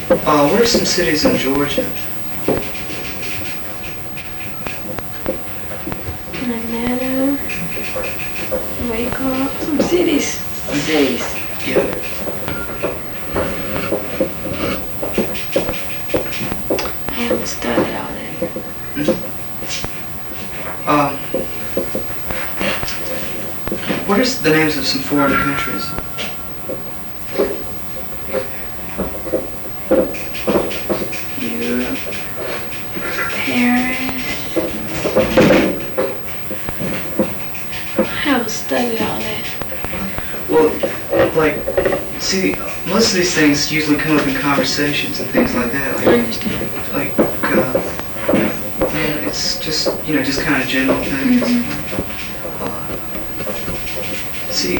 What are some cities in Georgia? Atlanta, Waco, some cities. Yeah. I haven't studied all that. What are the names of some foreign countries? Europe, Paris. I haven't studied all that. Well, like, see, most of these things usually come up in conversations and things like that. I understand. Yeah, it's just, just kind of general things. See,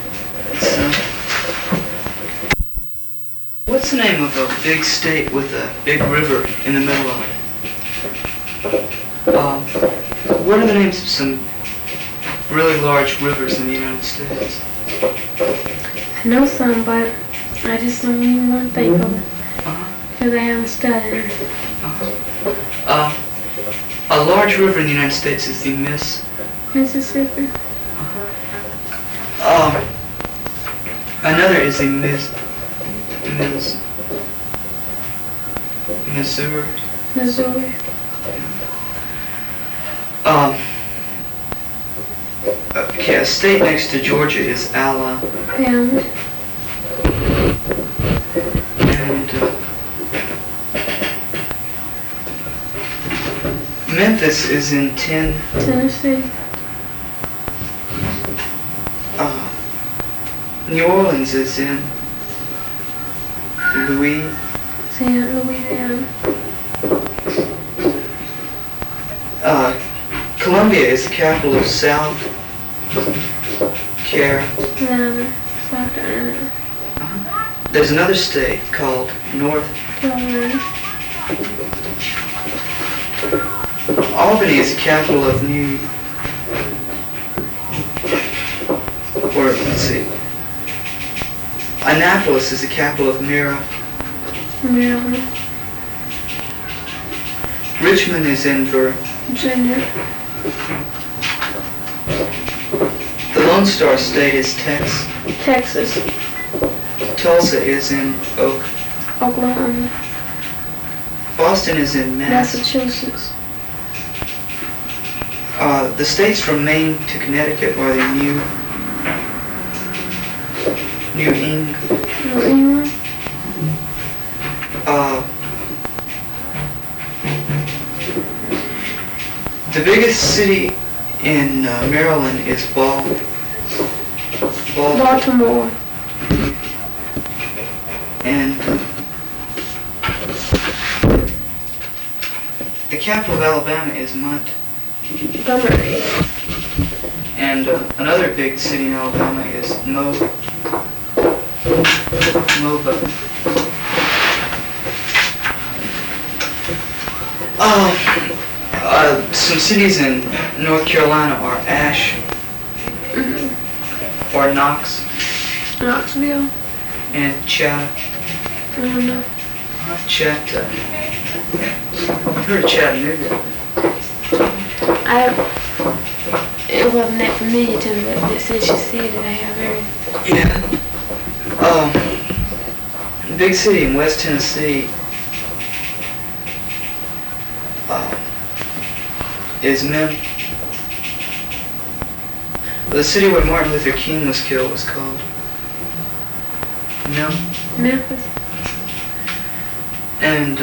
what's the name of a big state with a big river in the middle of it? What are the names of some really large rivers in the United States? I know some, but I just don't even want to think of it. Because I haven't studied it. A large river in the United States is the Mississippi. Another is the Missouri. Missouri. Okay, a state next to Georgia is Alabama. And Memphis is in Tennessee. New Orleans is in Louisiana. Columbia is the capital of South Carolina. There's another state called North Carolina. Albany is the capital of let's see. Annapolis is the capital of Maryland. Richmond is in Virginia. The Lone Star State is Texas. Tulsa is in Oklahoma. Boston is in Massachusetts. The states from Maine to Connecticut are the New England. The biggest city in Maryland is Baltimore. And the capital of Alabama is Montgomery. And another big city in Alabama is Mobile. Some cities in North Carolina are or Knoxville. And I don't know. I've heard of Chattanooga. It wasn't that familiar to me, but since you said it, I have heard. Yeah. Big city in West Tennessee is Memphis. The city where Martin Luther King was killed was called Memphis. And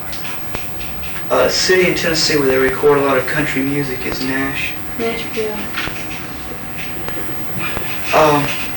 a city in Tennessee where they record a lot of country music is Nashville.